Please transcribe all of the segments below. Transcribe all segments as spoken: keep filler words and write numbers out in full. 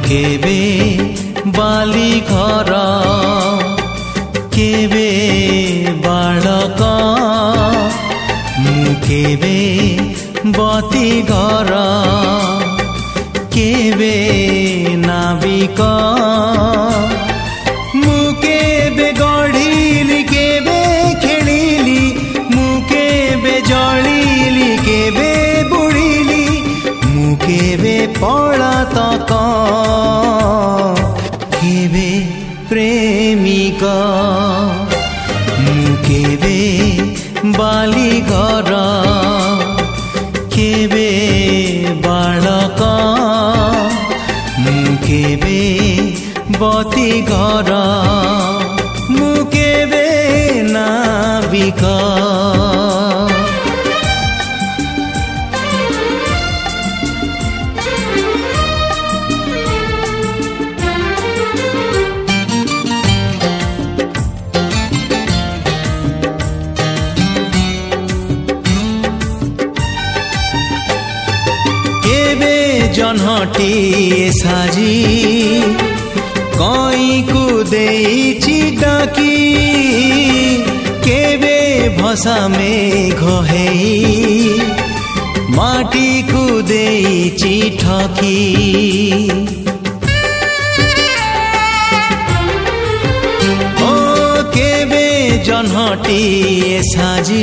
केबे बाली घर केबे बालक मु केबे बती घर केबे नाविक मु केबे गढ़िली केबे खेलिली मु केबे जलिली केबे बुड़िली मु केबे पलातक केबे प्रेमिक मु केबे बाली घर केबे बालक मु केबे बती घर मु केबे नाविक जनहटी साजी कई को देइछि डाकी केबे भसा मेघ हेई माटी को देइछि ठकी ओ केबे जनहटी साजी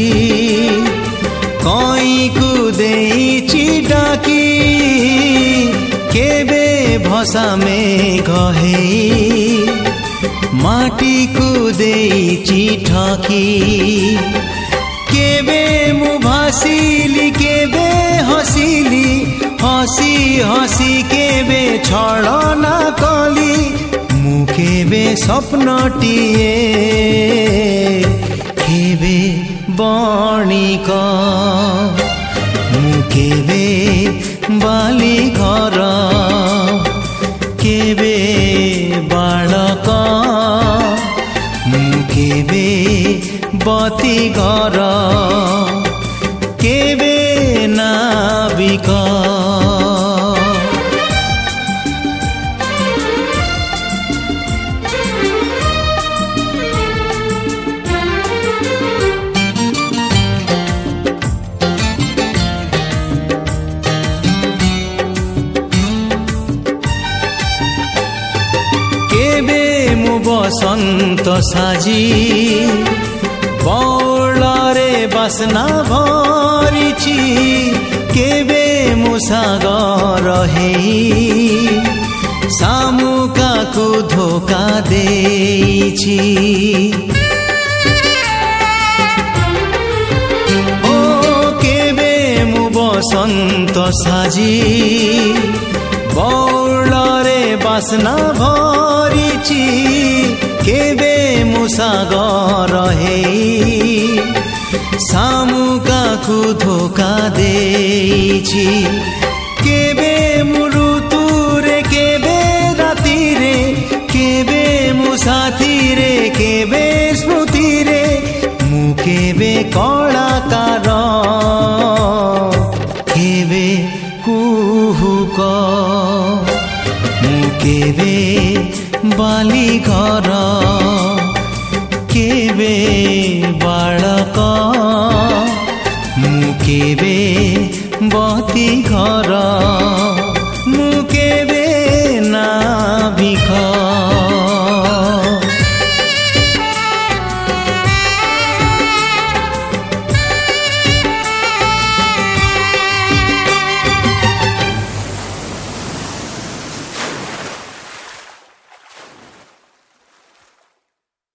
कई को देइछि डाकी केबे भसा मेघ हेई माटी को देइछि ठकी केबे मु भासिली केबे हसिली हसी हसी केबे छलना कली मु केबे स्वप्नटिए केबे बणिक मु केबे बाली घर केबे बालक मु केबे बती घर केबे नाविक बसंत साजी बौलरे बासना भरिछि केबे मु सागर हेई सामुकाकु धोका देइछि ओ केबे मु बसंत साजी बौलरे बासना भरिछि केबे मु सागर हेई सामुकाकु धोका देइछि केबे मु ऋतुरे केबे रातिरे केबे मु साथीरे केबे स्मृतिरे मु केबे कलाकार केबे कुहुक मु केबे बाली घर केबे बालक मु केबे बती घर।